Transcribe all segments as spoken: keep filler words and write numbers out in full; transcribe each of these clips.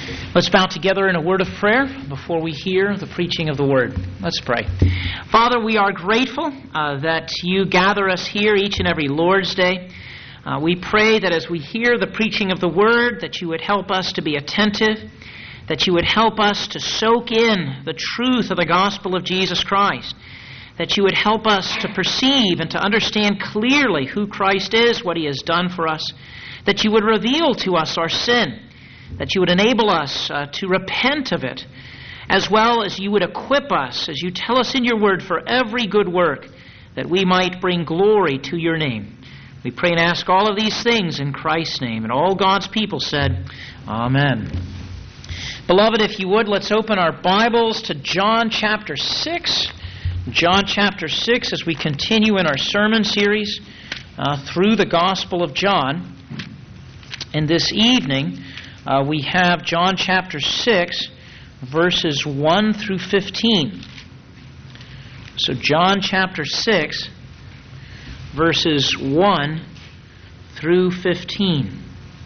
Let's bow together in a word of prayer before we hear the preaching of the Word. Let's pray. Father, we are grateful uh, that you gather us here each and every Lord's Day. Uh, we pray that as we hear the preaching of the Word, that you would help us to be attentive, that you would help us to soak in the truth of the gospel of Jesus Christ, that you would help us to perceive and to understand clearly who Christ is, what He has done for us, that you would reveal to us our sin, that you would enable us uh, to repent of it, as well as you would equip us, as you tell us in your word, for every good work, that we might bring glory to your name. We pray and ask all of these things in Christ's name. And all God's people said, Amen. Beloved, if you would, let's open our Bibles to John chapter six. John chapter six, as we continue in our sermon series uh, through the Gospel of John. And this evening, Uh, we have John chapter six, verses one through fifteen. So John chapter six, verses one through fifteen.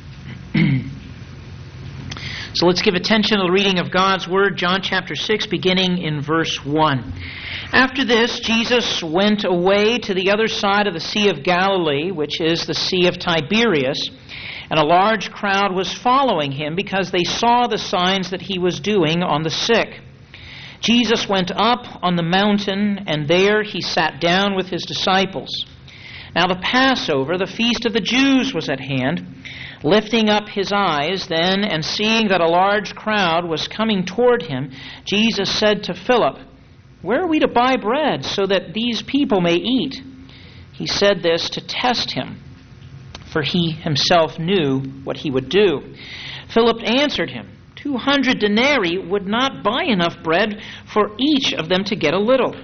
So let's give attention to the reading of God's Word, John chapter six, beginning in verse one. After this, Jesus went away to the other side of the Sea of Galilee, which is the Sea of Tiberias, and a large crowd was following him because they saw the signs that he was doing on the sick. Jesus went up on the mountain, and there he sat down with his disciples. Now the Passover, the feast of the Jews, was at hand. Lifting up his eyes then, and seeing that a large crowd was coming toward him, Jesus said to Philip, "Where are we to buy bread so that these people may eat?" He said this to test him, for he himself knew what he would do. Philip answered him, Two hundred denarii would not buy enough bread for each of them to get a little."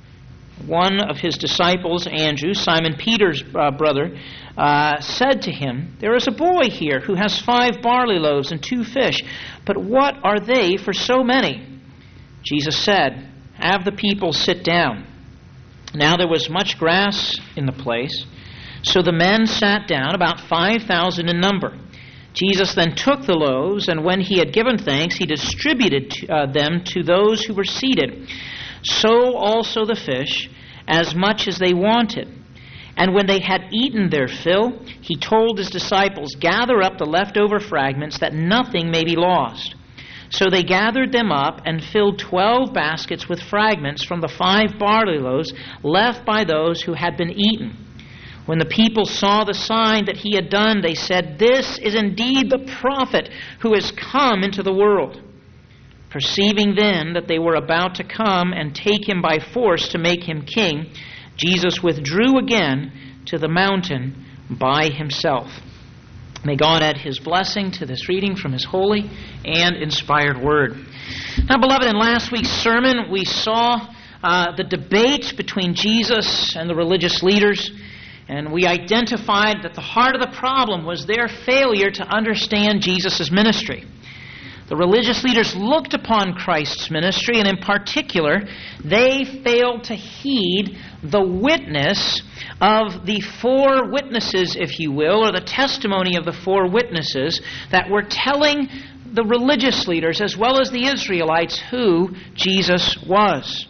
One of his disciples, Andrew, Simon Peter's uh, brother, uh, said to him, "There is a boy here who has five barley loaves and two fish, but what are they for so many?" Jesus said, "Have the people sit down." Now there was much grass in the place, so the men sat down, about five thousand in number. Jesus then took the loaves, and when he had given thanks, he distributed uh, them to those who were seated. So also the fish, as much as they wanted. And when they had eaten their fill, he told his disciples, "Gather up the leftover fragments, that nothing may be lost." So they gathered them up and filled twelve baskets with fragments from the five barley loaves left by those who had been eaten. When the people saw the sign that he had done, they said, "This is indeed the prophet who has come into the world." Perceiving then that they were about to come and take him by force to make him king, Jesus withdrew again to the mountain by himself. May God add his blessing to this reading from his holy and inspired word. Now, beloved, in last week's sermon, we saw uh, the debate between Jesus and the religious leaders. And we identified that the heart of the problem was their failure to understand Jesus' ministry. The religious leaders looked upon Christ's ministry, and in particular, they failed to heed the witness of the four witnesses, if you will, or the testimony of the four witnesses that were telling the religious leaders as well as the Israelites who Jesus was.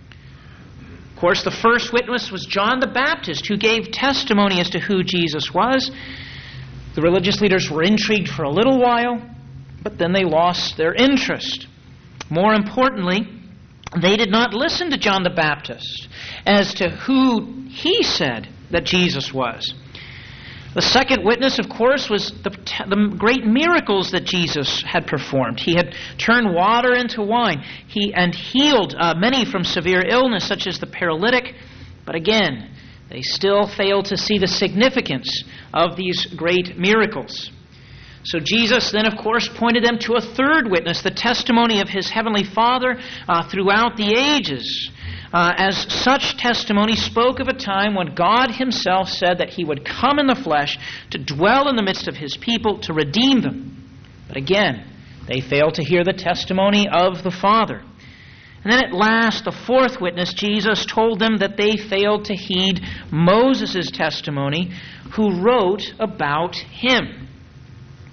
Of course, the first witness was John the Baptist, who gave testimony as to who Jesus was. The religious leaders were intrigued for a little while, but then they lost their interest. More importantly, they did not listen to John the Baptist as to who he said that Jesus was. The second witness, of course, was the, the great miracles that Jesus had performed. He had turned water into wine. He and healed uh, many from severe illness, such as the paralytic. But again, they still failed to see the significance of these great miracles. So Jesus then, of course, pointed them to a third witness, the testimony of his heavenly Father uh, throughout the ages. Uh, as such testimony spoke of a time when God himself said that he would come in the flesh to dwell in the midst of his people to redeem them. But again, they failed to hear the testimony of the Father. And then at last, the fourth witness, Jesus, told them that they failed to heed Moses' testimony, who wrote about him.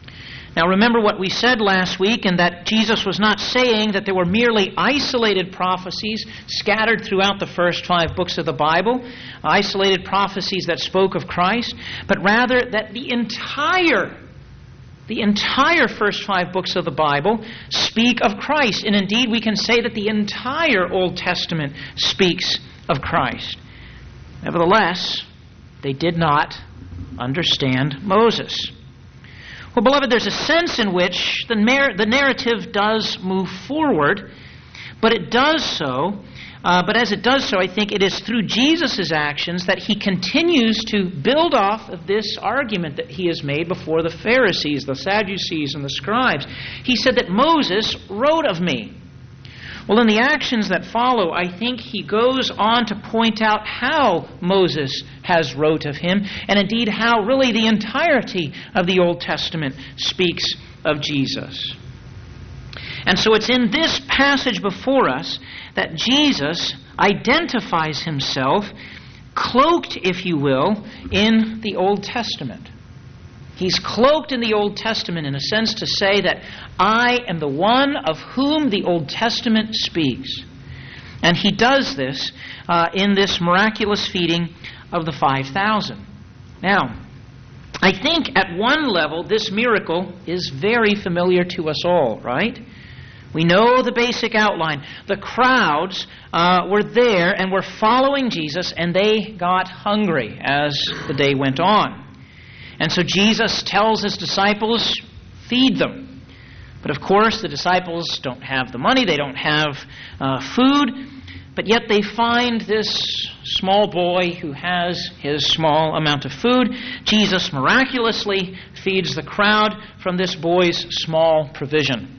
Now remember what we said last week, and that Jesus was not saying that there were merely isolated prophecies scattered throughout the first five books of the Bible, isolated prophecies that spoke of Christ, but rather that the entire, the entire first five books of the Bible speak of Christ. And indeed we can say that the entire Old Testament speaks of Christ. Nevertheless, they did not understand Moses. Well, beloved, there's a sense in which the, mar- the narrative does move forward, but it does so, uh, but as it does so, I think it is through Jesus' actions that he continues to build off of this argument that he has made before the Pharisees, the Sadducees, and the scribes. He said that Moses wrote of me. Well, in the actions that follow, I think he goes on to point out how Moses has wrote of him, and indeed how really the entirety of the Old Testament speaks of Jesus. And so it's in this passage before us that Jesus identifies himself, cloaked, if you will, in the Old Testament. He's cloaked in the Old Testament in a sense to say that I am the one of whom the Old Testament speaks. And he does this uh, in this miraculous feeding of the five thousand. Now, I think at one level this miracle is very familiar to us all, right? We know the basic outline. The crowds uh, were there and were following Jesus, and they got hungry as the day went on. And so Jesus tells his disciples, feed them. But of course, the disciples don't have the money, they don't have uh, food, but yet they find this small boy who has his small amount of food. Jesus miraculously feeds the crowd from this boy's small provision.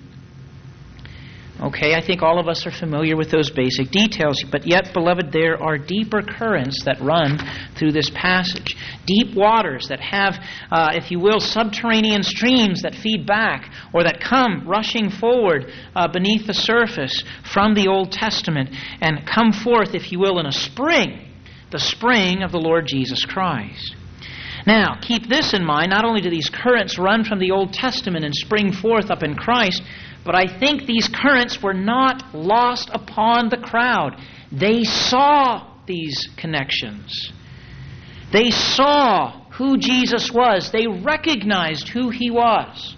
Okay, I think all of us are familiar with those basic details, but yet, beloved, there are deeper currents that run through this passage. Deep waters that have, uh, if you will, subterranean streams that feed back or that come rushing forward uh, beneath the surface from the Old Testament and come forth, if you will, in a spring, the spring of the Lord Jesus Christ. Now, keep this in mind. Not only do these currents run from the Old Testament and spring forth up in Christ, but I think these currents were not lost upon the crowd. They saw these connections. They saw who Jesus was. They recognized who he was.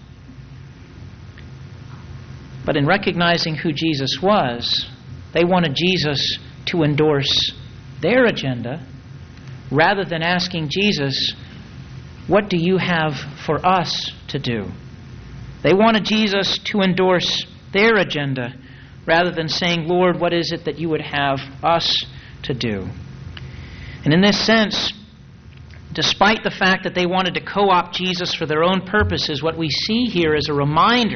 But in recognizing who Jesus was, they wanted Jesus to endorse their agenda rather than asking Jesus, what do you have for us to do? They wanted Jesus to endorse their agenda rather than saying, Lord, what is it that you would have us to do? And in this sense, despite the fact that they wanted to co-opt Jesus for their own purposes, what we see here is a reminder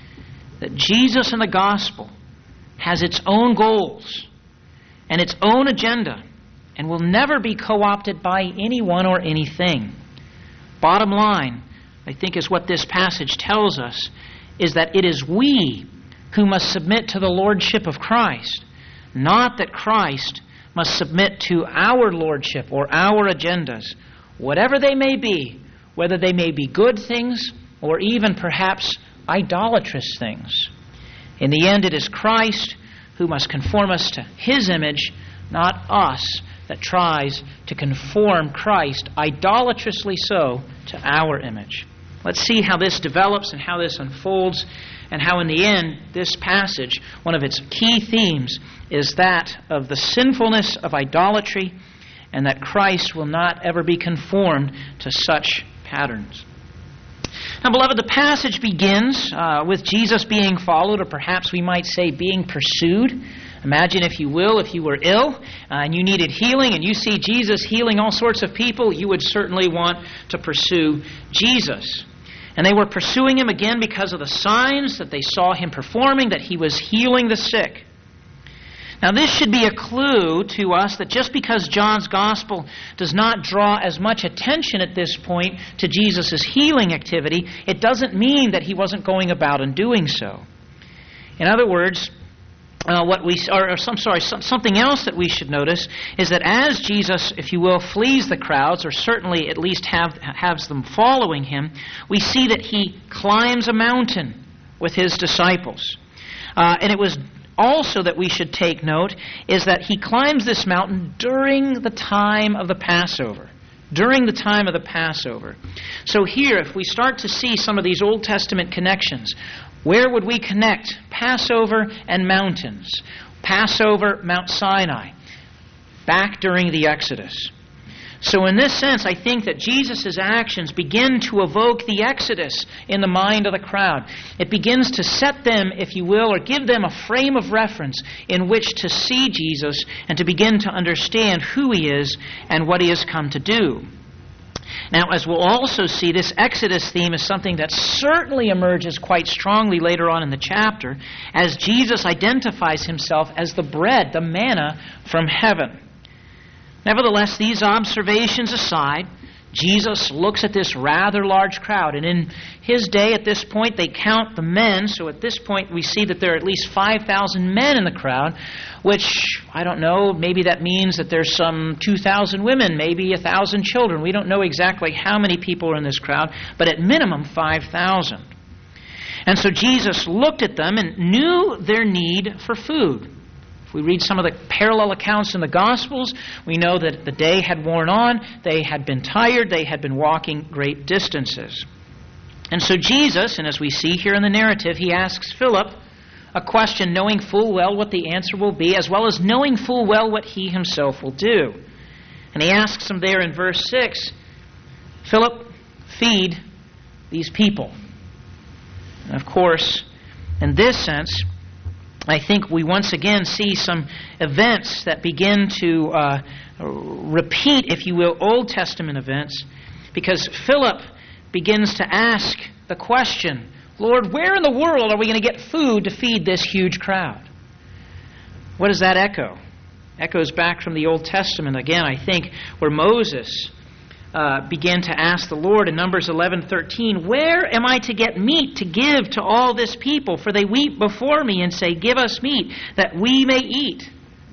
that Jesus and the gospel has its own goals and its own agenda and will never be co-opted by anyone or anything. Bottom line, I think, is what this passage tells us, is that it is we who must submit to the lordship of Christ, not that Christ must submit to our lordship or our agendas, whatever they may be, whether they may be good things or even perhaps idolatrous things. In the end, it is Christ who must conform us to his image, not us that tries to conform Christ, idolatrously so, to our image. Let's see how this develops and how this unfolds, and how in the end, this passage, one of its key themes, is that of the sinfulness of idolatry, and that Christ will not ever be conformed to such patterns. Now, beloved, the passage begins uh, with Jesus being followed, or perhaps we might say being pursued. Imagine, if you will, if you were ill uh, and you needed healing and you see Jesus healing all sorts of people, you would certainly want to pursue Jesus. And they were pursuing him again because of the signs that they saw him performing, that he was healing the sick. Now, this should be a clue to us that just because John's gospel does not draw as much attention at this point to Jesus' healing activity, it doesn't mean that he wasn't going about and doing so. In other words, Uh, what we, or, or some, sorry, some, something else that we should notice is that as Jesus, if you will, flees the crowds, or certainly at least have, has them following him, we see that he climbs a mountain with his disciples. Uh, and it was also that we should take note is that he climbs this mountain during the time of the Passover. During the time of the Passover. So here, if we start to see some of these Old Testament connections, where would we connect Passover and mountains? Passover, Mount Sinai, back during the Exodus. So in this sense, I think that Jesus' actions begin to evoke the Exodus in the mind of the crowd. It begins to set them, if you will, or give them a frame of reference in which to see Jesus and to begin to understand who he is and what he has come to do. Now, as we'll also see, this Exodus theme is something that certainly emerges quite strongly later on in the chapter as Jesus identifies himself as the bread, the manna from heaven. Nevertheless, these observations aside, Jesus looks at this rather large crowd. And in his day, at this point, they count the men. So at this point, we see that there are at least five thousand men in the crowd, which, I don't know, maybe that means that there's some two thousand women, maybe one thousand children. We don't know exactly how many people are in this crowd, but at minimum five thousand. And so Jesus looked at them and knew their need for food. We read some of the parallel accounts in the Gospels. We know that the day had worn on. They had been tired. They had been walking great distances. And so Jesus, and as we see here in the narrative, he asks Philip a question knowing full well what the answer will be, as well as knowing full well what he himself will do. And he asks him there in verse six, Philip, feed these people. And of course, in this sense, I think we once again see some events that begin to uh, repeat, if you will, Old Testament events, because Philip begins to ask the question, Lord, where in the world are we going to get food to feed this huge crowd? What does that echo? Echoes back from the Old Testament again, I think, where Moses Uh, began to ask the Lord in Numbers eleven thirteen, where am I to get meat to give to all this people? For they weep before me and say, give us meat that we may eat.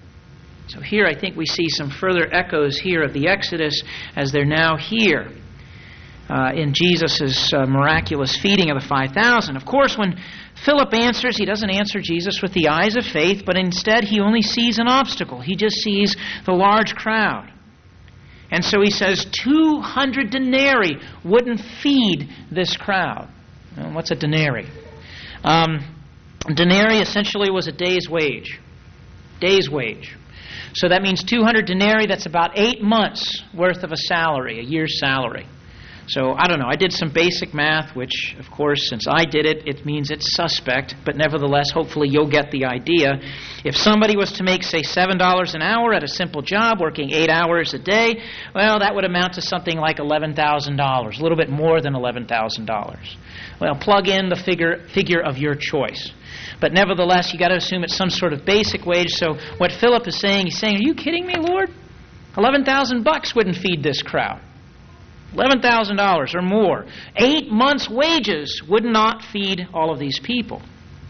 So here I think we see some further echoes here of the Exodus as they're now here uh, in Jesus' uh, miraculous feeding of the five thousand. Of course, when Philip answers, he doesn't answer Jesus with the eyes of faith, but instead he only sees an obstacle. He just sees the large crowd. And so he says two hundred denarii wouldn't feed this crowd. Well, what's a denarii? Um, denarii essentially was a day's wage. Day's wage. So that means two hundred denarii, that's about eight months worth of a salary, a year's salary. So, I don't know, I did some basic math, which, of course, since I did it, it means it's suspect, but nevertheless, hopefully you'll get the idea. If somebody was to make, say, seven dollars an hour at a simple job, working eight hours a day, well, that would amount to something like eleven thousand dollars, a little bit more than eleven thousand dollars. Well, plug in the figure, figure of your choice. But nevertheless, you got to assume it's some sort of basic wage. So what Philip is saying, he's saying, are you kidding me, Lord? eleven thousand bucks wouldn't feed this crowd. eleven thousand dollars or more. Eight months' wages would not feed all of these people.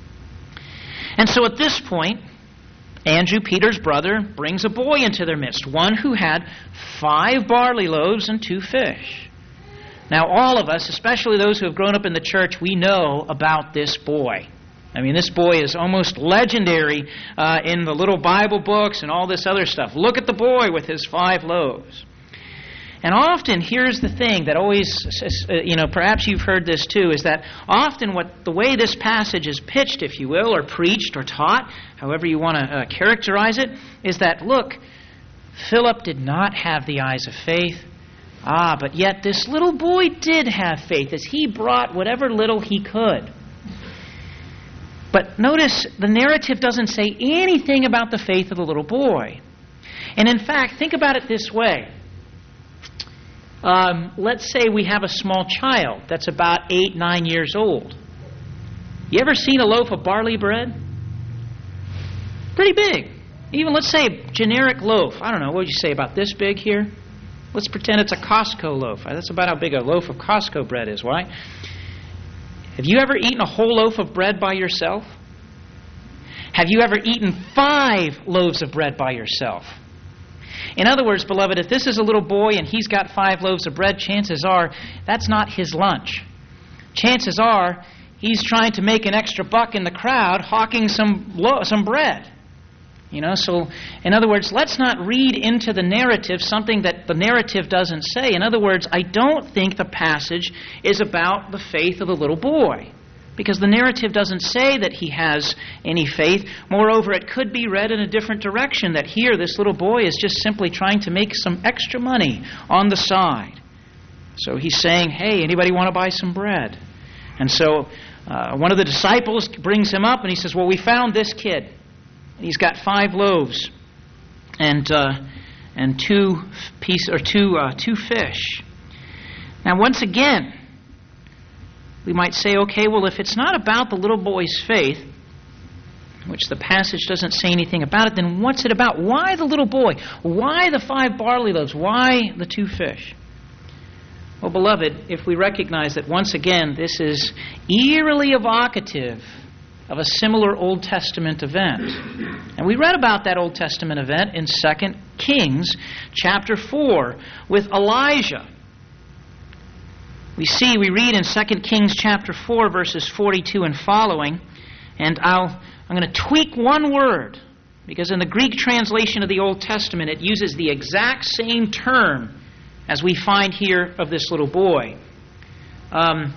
And so at this point, Andrew, Peter's brother, brings a boy into their midst, one who had five barley loaves and two fish. Now all of us, especially those who have grown up in the church, we know about this boy. I mean, this boy is almost legendary uh, in the little Bible books and all this other stuff. Look at the boy with his five loaves. And often, here's the thing that always, you know, perhaps you've heard this too, is that often what the way this passage is pitched, if you will, or preached or taught, however you want to uh, characterize it, is that, look, Philip did not have the eyes of faith. Ah, but yet this little boy did have faith as he brought whatever little he could. But notice the narrative doesn't say anything about the faith of the little boy. And in fact, think about it this way. Um, let's say we have a small child that's about eight, nine years old. You ever seen a loaf of barley bread? Pretty big. Even, let's say, a generic loaf. I don't know, what would you say, about this big here? Let's pretend it's a Costco loaf. That's about how big a loaf of Costco bread is, right? Have you ever eaten a whole loaf of bread by yourself? Have you ever eaten five loaves of bread by yourself? In other words, beloved, if this is a little boy and he's got five loaves of bread, chances are that's not his lunch. Chances are he's trying to make an extra buck in the crowd hawking some lo- some bread. You know, so in other words, let's not read into the narrative something that the narrative doesn't say. In other words, I don't think the passage is about the faith of the little boy, because the narrative doesn't say that he has any faith. Moreover, it could be read in a different direction, that here this little boy is just simply trying to make some extra money on the side. So he's saying, hey, anybody want to buy some bread? And so uh, one of the disciples brings him up and he says, well, we found this kid. He's got five loaves and uh, and two piece or two uh, two fish. Now, once again, we might say, okay, well, if it's not about the little boy's faith, which the passage doesn't say anything about it, then what's it about? Why the little boy? Why the five barley loaves? Why the two fish? Well, beloved, if we recognize that once again this is eerily evocative of a similar Old Testament event. And we read about that Old Testament event in Second Kings chapter four with Elijah. We see, we read in Second Kings chapter four, verses forty-two and following, and I'll, I'm going to tweak one word, because in the Greek translation of the Old Testament it uses the exact same term as we find here of this little boy. Um,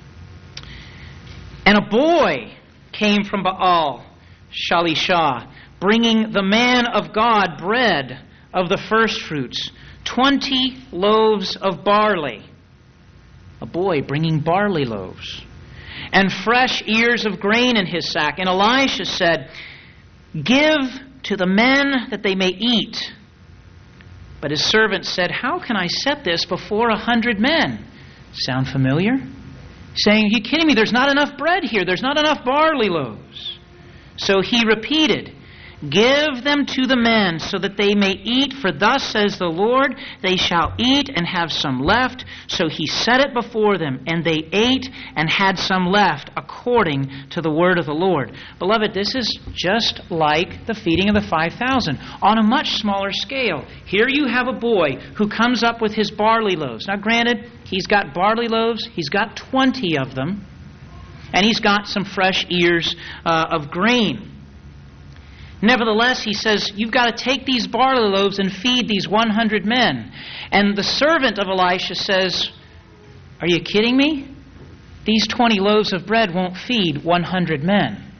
and a boy came from Baal, Shalishah, bringing the man of God bread of the firstfruits, twenty loaves of barley. A boy bringing barley loaves, and fresh ears of grain in his sack. And Elisha said, give to the men that they may eat. But his servant said, how can I set this before a hundred men? Sound familiar? Saying, are you kidding me? There's not enough bread here. There's not enough barley loaves. So he repeated, give them to the men so that they may eat, for thus says the Lord, they shall eat and have some left. So he set it before them, and they ate and had some left, according to the word of the Lord. Beloved, this is just like the feeding of the five thousand on a much smaller scale. Here you have a boy who comes up with his barley loaves. Now granted, he's got barley loaves, he's got twenty of them, and he's got some fresh ears uh, of grain. Nevertheless, he says, you've got to take these barley loaves and feed these one hundred men. And the servant of Elisha says, are you kidding me? These twenty loaves of bread won't feed one hundred men.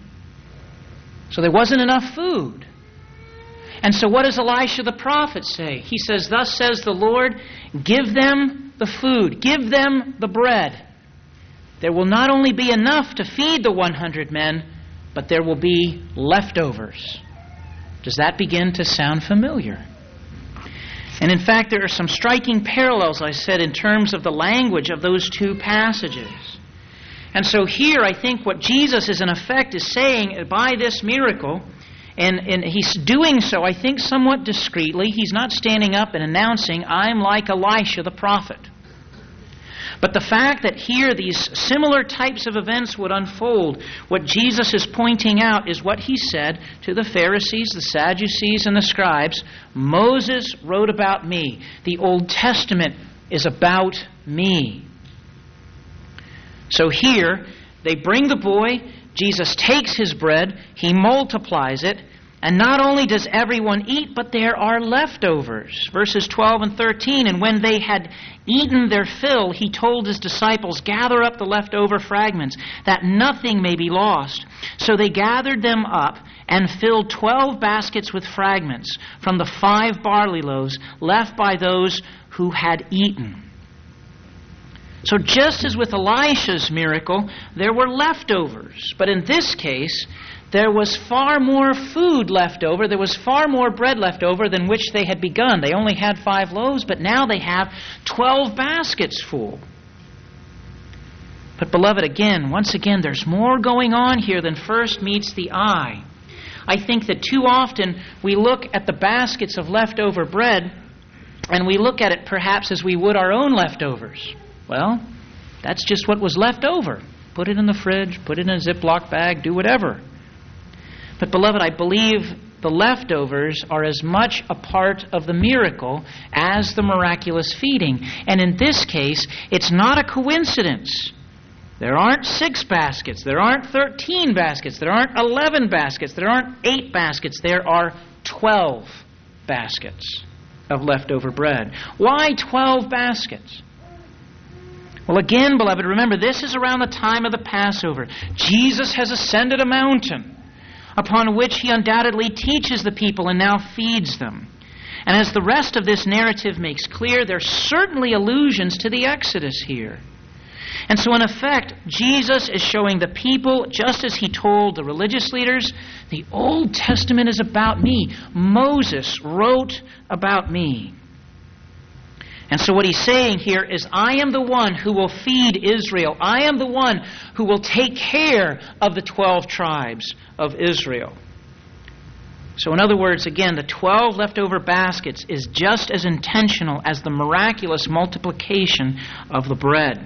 So there wasn't enough food. And so what does Elisha the prophet say? He says, thus says the Lord, give them the food, give them the bread. There will not only be enough to feed the one hundred men, but there will be leftovers. Does that begin to sound familiar? And in fact, there are some striking parallels, I said, in terms of the language of those two passages. And so here, I think what Jesus is in effect is saying by this miracle, and, and he's doing so, I think, somewhat discreetly. He's not standing up and announcing, I'm like Elisha the prophet. But the fact that here these similar types of events would unfold, what Jesus is pointing out is what he said to the Pharisees, the Sadducees, and the scribes. Moses wrote about me. The Old Testament is about me. So here, they bring the boy. Jesus takes his bread. He multiplies it. And not only does everyone eat, but there are leftovers. Verses twelve and thirteen, and when they had eaten their fill, he told his disciples, gather up the leftover fragments, that nothing may be lost. So they gathered them up and filled twelve baskets with fragments from the five barley loaves left by those who had eaten. So just as with Elisha's miracle, there were leftovers. But in this case, there was far more food left over. There was far more bread left over than which they had begun. They only had five loaves, but now they have twelve baskets full. But beloved, again, once again, there's more going on here than first meets the eye. I think that too often we look at the baskets of leftover bread and we look at it perhaps as we would our own leftovers. Well, that's just what was left over. Put it in the fridge, put it in a Ziploc bag, do whatever. But beloved, I believe the leftovers are as much a part of the miracle as the miraculous feeding. And in this case, it's not a coincidence. There aren't six baskets. There aren't thirteen baskets. There aren't eleven baskets. There aren't eight baskets. There are twelve baskets of leftover bread. Why twelve baskets? Well, again, beloved, remember, this is around the time of the Passover. Jesus has ascended a mountain upon which he undoubtedly teaches the people and now feeds them. And as the rest of this narrative makes clear, there are certainly allusions to the Exodus here. And so, in effect, Jesus is showing the people, just as he told the religious leaders, the Old Testament is about me. Moses wrote about me. And so what he's saying here is, I am the one who will feed Israel. I am the one who will take care of the twelve tribes of Israel. So in other words, again, the twelve leftover baskets is just as intentional as the miraculous multiplication of the bread.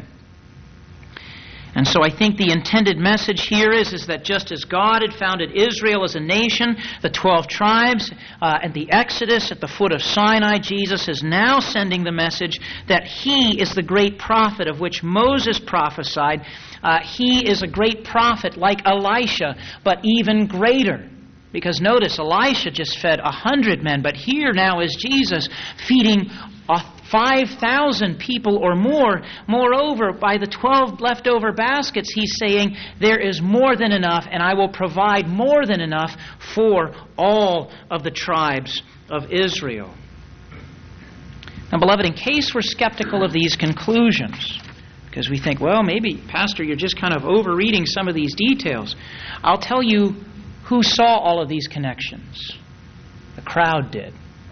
And so I think the intended message here is, is that just as God had founded Israel as a nation, the twelve tribes, uh, and the Exodus at the foot of Sinai, Jesus is now sending the message that he is the great prophet of which Moses prophesied. Uh, he is a great prophet like Elisha, but even greater. Because notice, Elisha just fed a hundred men, but here now is Jesus feeding a five thousand people or more. Moreover, by the twelve leftover baskets, he's saying, there is more than enough, and I will provide more than enough for all of the tribes of Israel. Now, beloved, in case we're skeptical of these conclusions, because we think, well, maybe, Pastor, you're just kind of overreading some of these details, I'll tell you who saw all of these connections. The crowd did.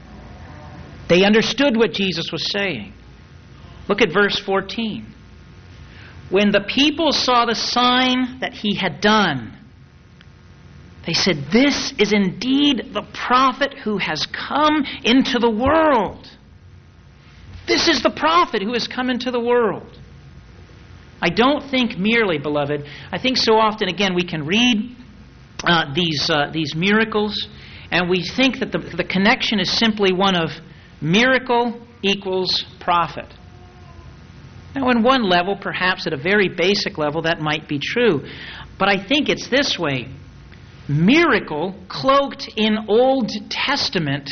They understood what Jesus was saying. Look at verse fourteen. When the people saw the sign that he had done, they said, this is indeed the prophet who has come into the world. This is the prophet who has come into the world. I don't think merely, beloved, I think so often, again, we can read uh, these, uh, these miracles, and we think that the, the connection is simply one of miracle equals prophet. Now, on one level, perhaps at a very basic level, that might be true. But I think it's this way. Miracle cloaked in Old Testament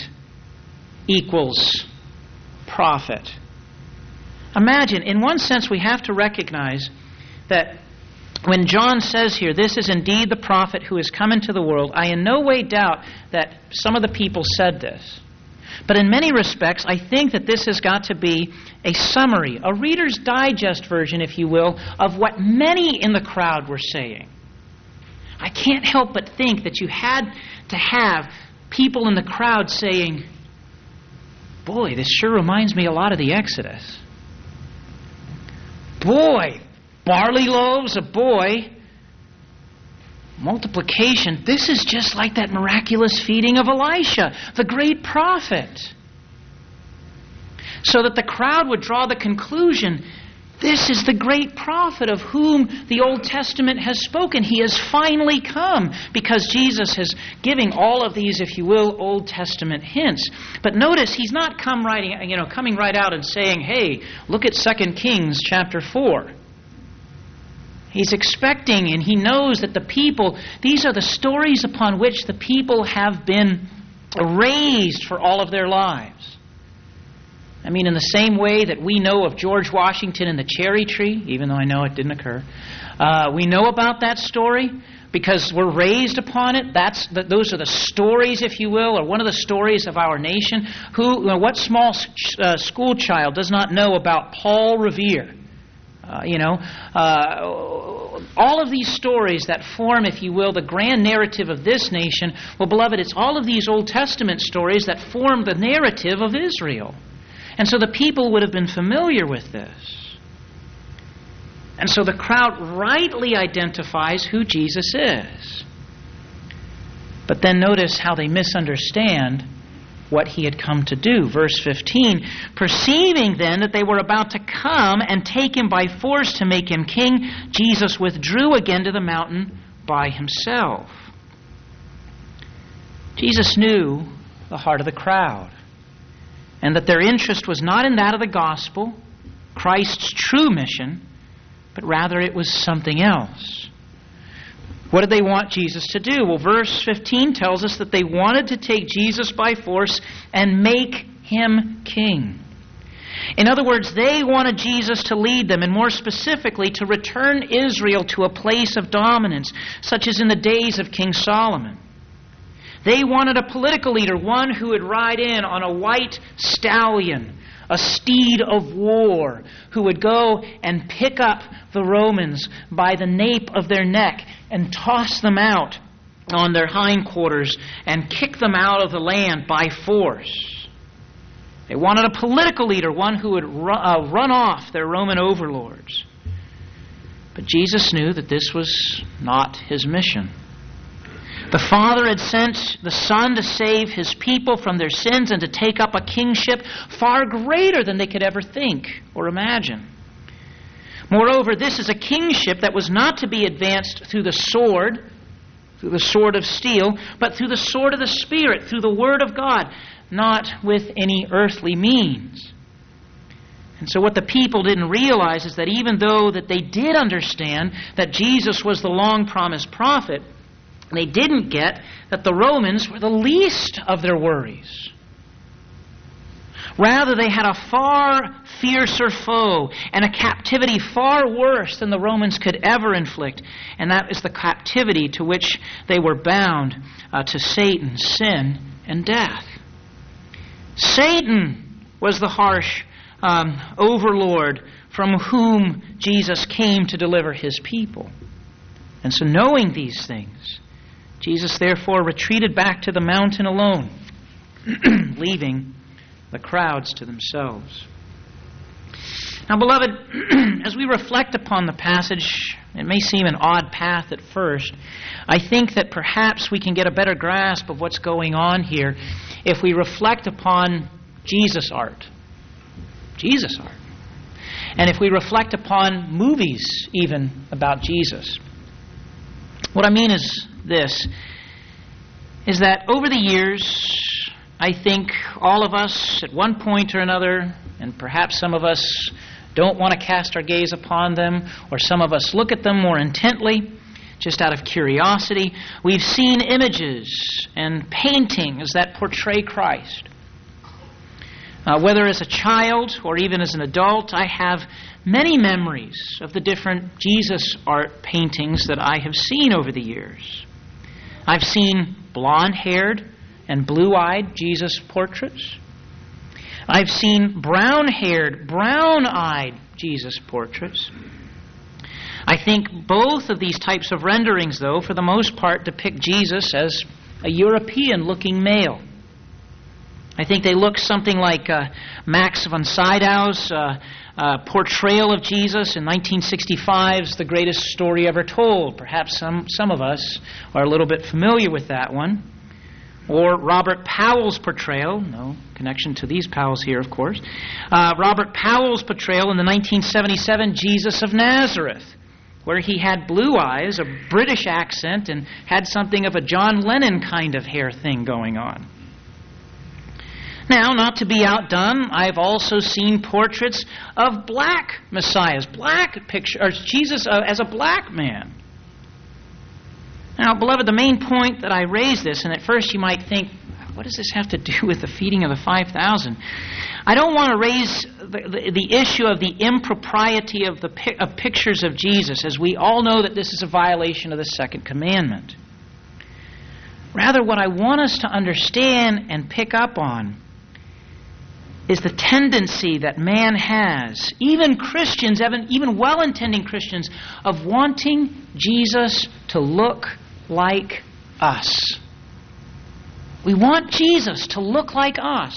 equals prophet. Imagine, in one sense, we have to recognize that when John says here, this is indeed the prophet who has come into the world, I in no way doubt that some of the people said this. But in many respects, I think that this has got to be a summary, a Reader's Digest version, if you will, of what many in the crowd were saying. I can't help but think that you had to have people in the crowd saying, boy, this sure reminds me a lot of the Exodus. Boy, barley loaves, a boy, multiplication, this is just like that miraculous feeding of Elisha, the great prophet. So that the crowd would draw the conclusion, this is the great prophet of whom the Old Testament has spoken. He has finally come, because Jesus is giving all of these, if you will, Old Testament hints. But notice, he's not come writing, you know, coming right out and saying, hey, look at Second Kings chapter four. He's expecting, and he knows that the people, these are the stories upon which the people have been raised for all of their lives. I mean, in the same way that we know of George Washington and the cherry tree, even though I know it didn't occur, uh, we know about that story because we're raised upon it. That's the, those are the stories, if you will, or one of the stories of our nation. Who, you know, what small uh, school child does not know about Paul Revere? Uh, you know, uh, all of these stories that form, if you will, the grand narrative of this nation. Well, beloved, it's all of these Old Testament stories that form the narrative of Israel. And so the people would have been familiar with this. And so the crowd rightly identifies who Jesus is. But then notice how they misunderstand what he had come to do. Verse fifteen, perceiving then that they were about to come and take him by force to make him king, Jesus withdrew again to the mountain by himself. Jesus knew the heart of the crowd, and that their interest was not in that of the gospel, Christ's true mission, but rather it was something else. What did they want Jesus to do? Well, verse fifteen tells us that they wanted to take Jesus by force and make him king. In other words, they wanted Jesus to lead them, and more specifically, to return Israel to a place of dominance, such as in the days of King Solomon. They wanted a political leader, one who would ride in on a white stallion, a steed of war, who would go and pick up the Romans by the nape of their neck and toss them out on their hindquarters and kick them out of the land by force. They wanted a political leader, one who would ru- uh, run off their Roman overlords. But Jesus knew that this was not his mission. The Father had sent the Son to save his people from their sins and to take up a kingship far greater than they could ever think or imagine. Moreover, this is a kingship that was not to be advanced through the sword, through the sword of steel, but through the sword of the Spirit, through the Word of God, not with any earthly means. And so what the people didn't realize is that even though that they did understand that Jesus was the long-promised prophet, they didn't get that the Romans were the least of their worries. Rather, they had a far fiercer foe and a captivity far worse than the Romans could ever inflict, and that is the captivity to which they were bound uh, to Satan, sin, and death. Satan was the harsh um, overlord from whom Jesus came to deliver his people. And so knowing these things, Jesus therefore retreated back to the mountain alone, leaving the crowds to themselves. Now, beloved, as we reflect upon the passage, it may seem an odd path at first. I think that perhaps we can get a better grasp of what's going on here if we reflect upon Jesus art. Jesus art. And if we reflect upon movies even about Jesus. What I mean is this, is that over the years, I think all of us at one point or another, and perhaps some of us don't want to cast our gaze upon them, or some of us look at them more intently, just out of curiosity. We've seen images and paintings that portray Christ. Uh, whether as a child or even as an adult, I have many memories of the different Jesus art paintings that I have seen over the years. I've seen blonde-haired and blue-eyed Jesus portraits. I've seen brown-haired, brown-eyed Jesus portraits. I think both of these types of renderings, though, for the most part, depict Jesus as a European-looking male. I think they look something like uh, Max von Sydow's uh, uh, portrayal of Jesus in nineteen sixty-five's The Greatest Story Ever Told. Perhaps some, some of us are a little bit familiar with that one. Or Robert Powell's portrayal, no connection to these Powells here, of course. Uh, Robert Powell's portrayal in the nineteen seventy-seven Jesus of Nazareth, where he had blue eyes, a British accent, and had something of a John Lennon kind of hair thing going on. Now, not to be outdone, I've also seen portraits of black messiahs, black picture, or Jesus uh, as a black man. Now, beloved, the main point that I raise this, and at first you might think, what does this have to do with the feeding of the five thousand? I don't want to raise the, the, the issue of the impropriety of the of pictures of Jesus, as we all know that this is a violation of the second commandment. Rather, what I want us to understand and pick up on is the tendency that man has, even Christians, even, even well-intending Christians, of wanting Jesus to look like us. We want Jesus to look like us.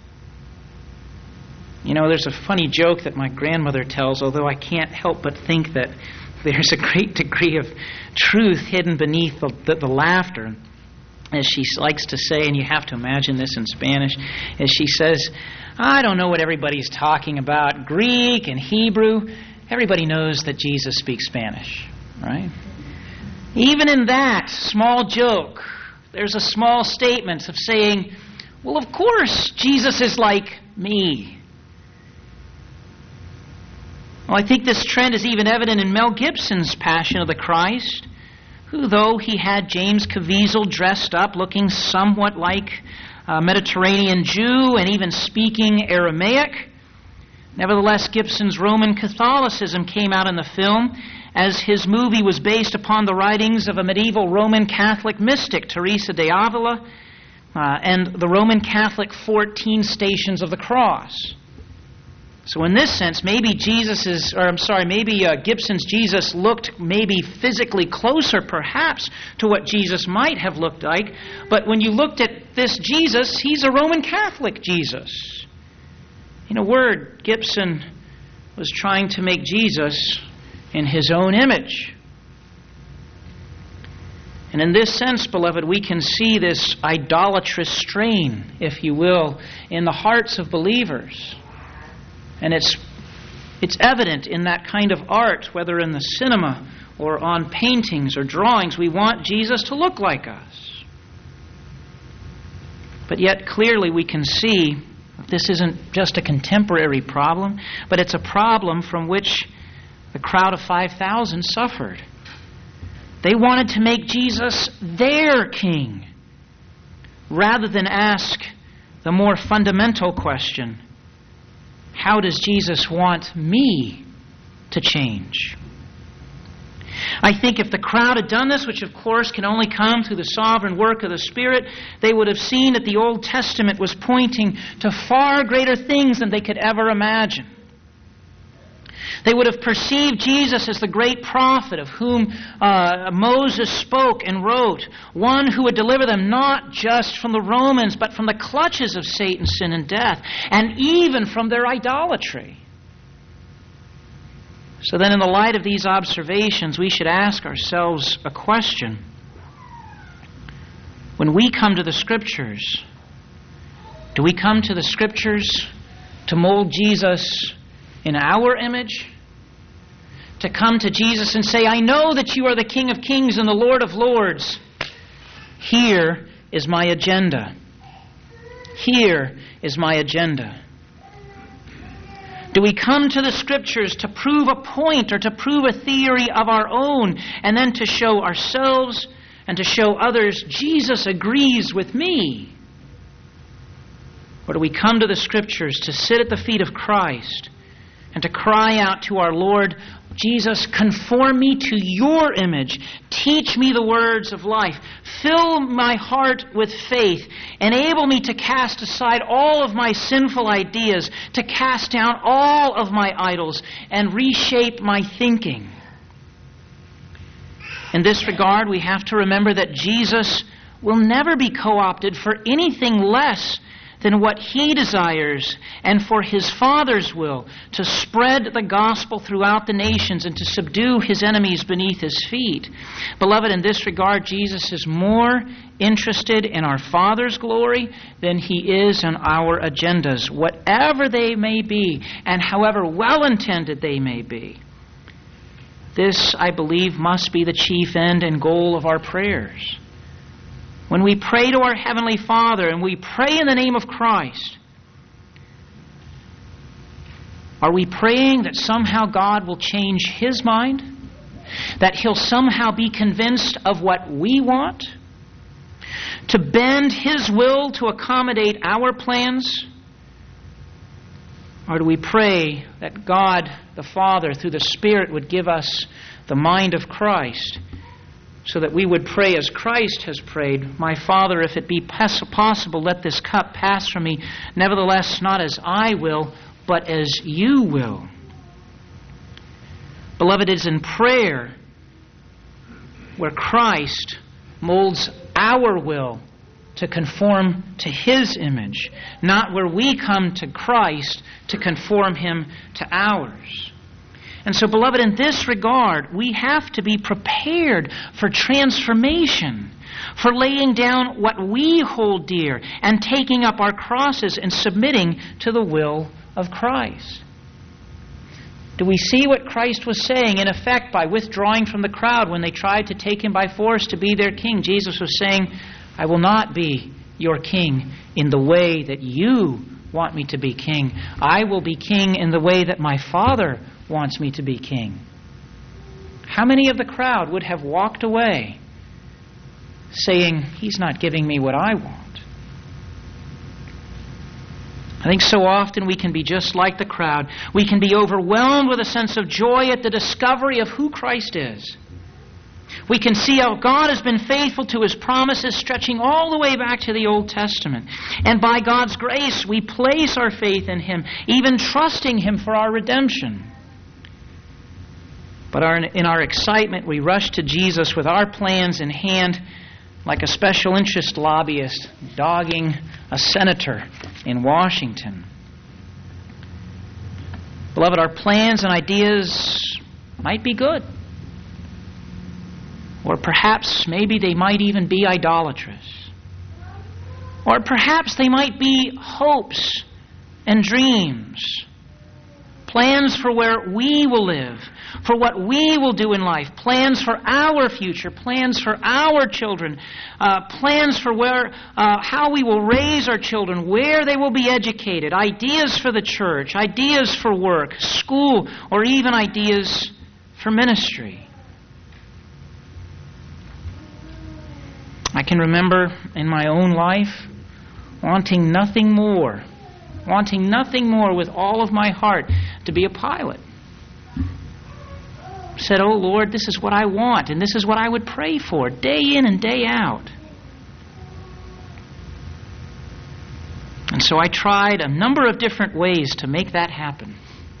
You know, there's a funny joke that my grandmother tells, although I can't help but think that there's a great degree of truth hidden beneath the, the, the laughter. As she likes to say, and you have to imagine this in Spanish, as she says, I don't know what everybody's talking about. Greek and Hebrew, everybody knows that Jesus speaks Spanish, right? Even in that small joke, there's a small statement of saying, well, of course, Jesus is like me. Well, I think this trend is even evident in Mel Gibson's Passion of the Christ, who, though he had James Caviezel dressed up, looking somewhat like a Mediterranean Jew and even speaking Aramaic, nevertheless, Gibson's Roman Catholicism came out in the film, as his movie was based upon the writings of a medieval Roman Catholic mystic, Teresa de Avila, uh, and the Roman Catholic fourteen Stations of the Cross. So in this sense, maybe Jesus is, or I'm sorry, maybe uh, Gibson's Jesus looked maybe physically closer perhaps to what Jesus might have looked like, but when you looked at this Jesus, he's a Roman Catholic Jesus. In a word, Gibson was trying to make Jesus in his own image. And in this sense, beloved, we can see this idolatrous strain, if you will, in the hearts of believers. And it's it's evident in that kind of art, whether in the cinema or on paintings or drawings. We want Jesus to look like us. But yet clearly we can see this isn't just a contemporary problem, but it's a problem from which the crowd of five thousand suffered. They wanted to make Jesus their king, rather than ask the more fundamental question, how does Jesus want me to change? I think if the crowd had done this, which of course can only come through the sovereign work of the Spirit, they would have seen that the Old Testament was pointing to far greater things than they could ever imagine. They would have perceived Jesus as the great prophet of whom uh, Moses spoke and wrote, one who would deliver them not just from the Romans, but from the clutches of Satan, sin, and death, and even from their idolatry. So then, in the light of these observations, we should ask ourselves a question. When we come to the Scriptures, do we come to the Scriptures to mold Jesus in our image? To come to Jesus and say, I know that you are the King of Kings and the Lord of Lords. Here is my agenda. Here is my agenda. Do we come to the Scriptures to prove a point or to prove a theory of our own and then to show ourselves and to show others, Jesus agrees with me? Or do we come to the Scriptures to sit at the feet of Christ and to cry out to our Lord, Jesus, conform me to your image. Teach me the words of life. Fill my heart with faith. Enable me to cast aside all of my sinful ideas, to cast down all of my idols, and reshape my thinking. In this regard, we have to remember that Jesus will never be co-opted for anything less than what He desires and for His Father's will, to spread the gospel throughout the nations and to subdue His enemies beneath His feet. Beloved, in this regard, Jesus is more interested in our Father's glory than He is in our agendas, whatever they may be and however well-intended they may be. This, I believe, must be the chief end and goal of our prayers. When we pray to our Heavenly Father and we pray in the name of Christ, are we praying that somehow God will change His mind? That He'll somehow be convinced of what we want? To bend His will to accommodate our plans? Or do we pray that God the Father through the Spirit would give us the mind of Christ, so that we would pray as Christ has prayed, my Father, if it be possible, let this cup pass from me. Nevertheless, not as I will, but as you will. Beloved, it is in prayer where Christ molds our will to conform to His image, not where we come to Christ to conform Him to ours. And so, beloved, in this regard, we have to be prepared for transformation, for laying down what we hold dear and taking up our crosses and submitting to the will of Christ. Do we see what Christ was saying, in effect, by withdrawing from the crowd when they tried to take Him by force to be their king? Jesus was saying, I will not be your king in the way that you want me to be king. I will be king in the way that my Father wants me to be king. How many of the crowd would have walked away saying, he's not giving me what I want? I think so often we can be just like the crowd. We can be overwhelmed with a sense of joy at the discovery of who Christ is. We can see how God has been faithful to His promises stretching all the way back to the Old Testament. And by God's grace, we place our faith in Him, even trusting Him for our redemption. But our, in our excitement, we rush to Jesus with our plans in hand, like a special interest lobbyist dogging a senator in Washington. Beloved, our plans and ideas might be good. Or perhaps maybe they might even be idolatrous. Or perhaps they might be hopes and dreams. Plans for where we will live, for what we will do in life, plans for our future, plans for our children, uh, plans for where, uh, how we will raise our children, where they will be educated, ideas for the church, ideas for work, school, or even ideas for ministry. I can remember in my own life wanting nothing more, wanting nothing more with all of my heart to be a pilot. Said, oh Lord, this is what I want, and this is what I would pray for day in and day out. And so I tried a number of different ways to make that happen.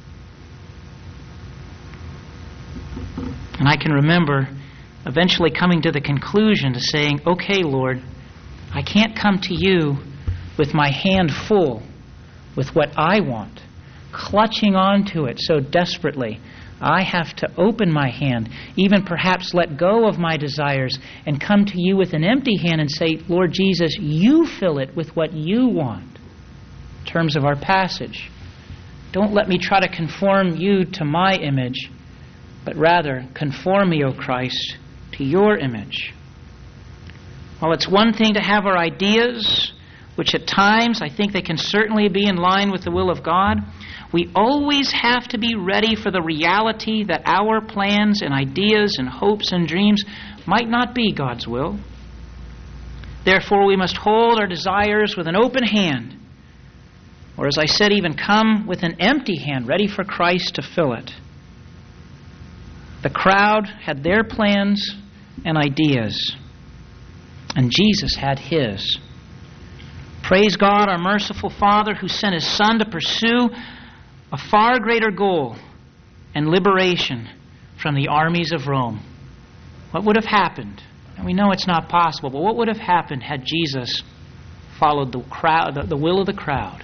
And I can remember eventually coming to the conclusion to saying, okay, Lord, I can't come to you with my hand full with what I want, clutching onto it so desperately. I have to open my hand, even perhaps let go of my desires, and come to you with an empty hand and say, Lord Jesus, you fill it with what you want. In terms of our passage, don't let me try to conform you to my image, but rather conform me, O Christ, to your image. Well, it's one thing to have our ideas, which at times I think they can certainly be in line with the will of God. We always have to be ready for the reality that our plans and ideas and hopes and dreams might not be God's will. Therefore, we must hold our desires with an open hand, or as I said, even come with an empty hand, ready for Christ to fill it. The crowd had their plans and ideas, and Jesus had His. Praise God, our merciful Father, who sent His Son to pursue a far greater goal and liberation from the armies of Rome. What would have happened? And we know it's not possible, but what would have happened had Jesus followed the crowd, the, the will of the crowd?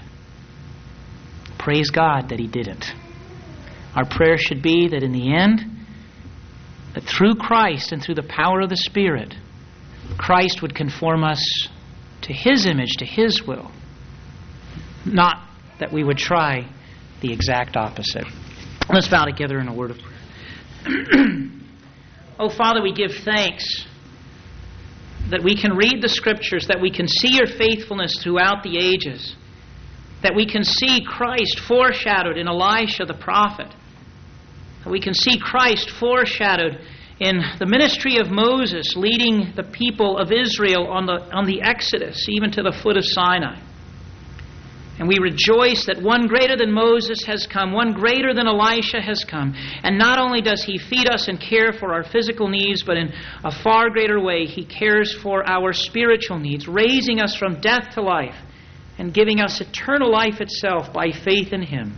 Praise God that He didn't. Our prayer should be that in the end, that through Christ and through the power of the Spirit, Christ would conform us to His image, to His will. Not that we would try the exact opposite. Let's bow together in a word of prayer. Oh, Father, we give thanks that we can read the Scriptures, that we can see Your faithfulness throughout the ages, that we can see Christ foreshadowed in Elisha the prophet, that we can see Christ foreshadowed in the ministry of Moses leading the people of Israel on the, on the Exodus, even to the foot of Sinai. And we rejoice that one greater than Moses has come, one greater than Elisha has come. And not only does He feed us and care for our physical needs, but in a far greater way, He cares for our spiritual needs, raising us from death to life and giving us eternal life itself by faith in Him.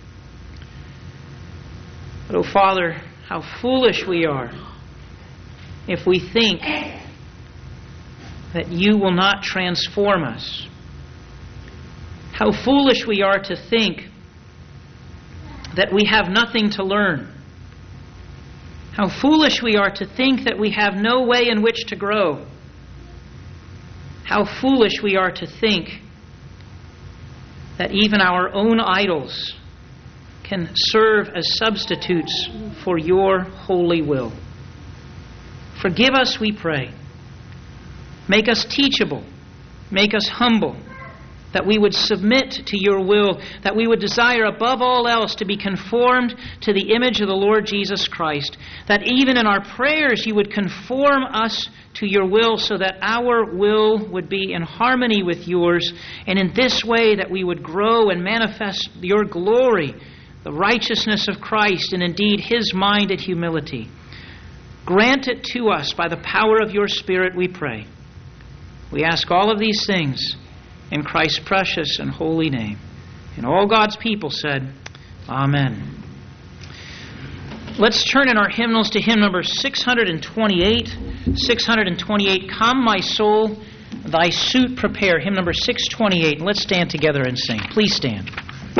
But, oh Father, how foolish we are if we think that You will not transform us. How foolish we are to think that we have nothing to learn. How foolish we are to think that we have no way in which to grow. How foolish we are to think that even our own idols can serve as substitutes for Your holy will. Forgive us, we pray. Make us teachable. Make us humble. That we would submit to your will. That we would desire above all else to be conformed to the image of the Lord Jesus Christ. That even in our prayers you would conform us to your will so that our will would be in harmony with yours. And in this way that we would grow and manifest your glory, the righteousness of Christ, and indeed His mind and humility. Grant it to us by the power of your Spirit, we pray. We ask all of these things in Christ's precious and holy name. And all God's people said, Amen. Let's turn in our hymnals to hymn number six twenty-eight. six twenty-eight, Come, my soul, thy suit prepare. Hymn number six twenty-eight. Let's stand together and sing. Please stand.